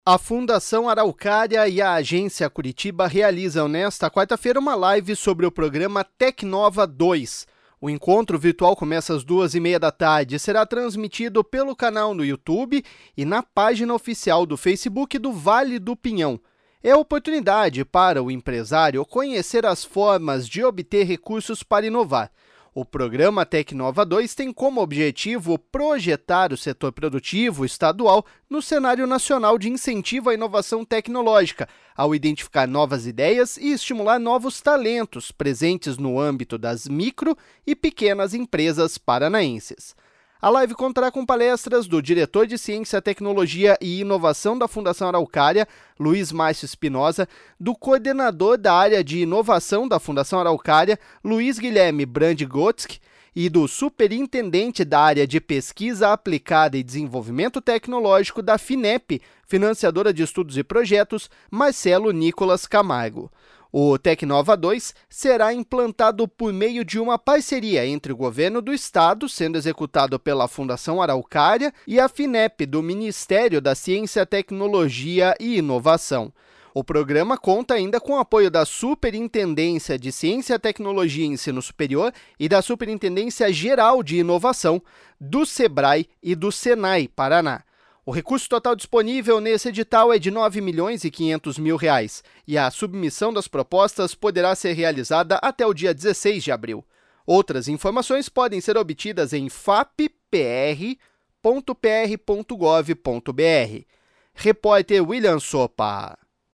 A Fundação Araucária e a Agência Curitiba realizam nesta quarta-feira uma live sobre o programa Tecnova 2. O encontro virtual começa às 2h30 da tarde e será transmitido pelo canal no YouTube e na página oficial do Facebook do Vale do Pinhão. É a oportunidade para o empresário conhecer as formas de obter recursos para inovar. O programa Tecnova 2 tem como objetivo projetar o setor produtivo estadual no cenário nacional de incentivo à inovação tecnológica, ao identificar novas ideias e estimular novos talentos presentes no âmbito das micro e pequenas empresas paranaenses. A live contará com palestras do diretor de Ciência, Tecnologia e Inovação da Fundação Araucária, Luiz Márcio Espinosa, do coordenador da área de inovação da Fundação Araucária, Luiz Guilherme Brandt-Gotzky, e do superintendente da área de pesquisa aplicada e desenvolvimento tecnológico da FINEP, financiadora de estudos e projetos, Marcelo Nicolas Camargo. O Tecnova 2 será implantado por meio de uma parceria entre o governo do estado, sendo executado pela Fundação Araucária, e a FINEP, do Ministério da Ciência, Tecnologia e Inovação. O programa conta ainda com o apoio da Superintendência de Ciência, Tecnologia e Ensino Superior e da Superintendência Geral de Inovação, do SEBRAE e do SENAI, Paraná. O recurso total disponível nesse edital é de R$ 9.500.000 e a submissão das propostas poderá ser realizada até o dia 16 de abril. Outras informações podem ser obtidas em fappr.pr.gov.br. Repórter William Sopa.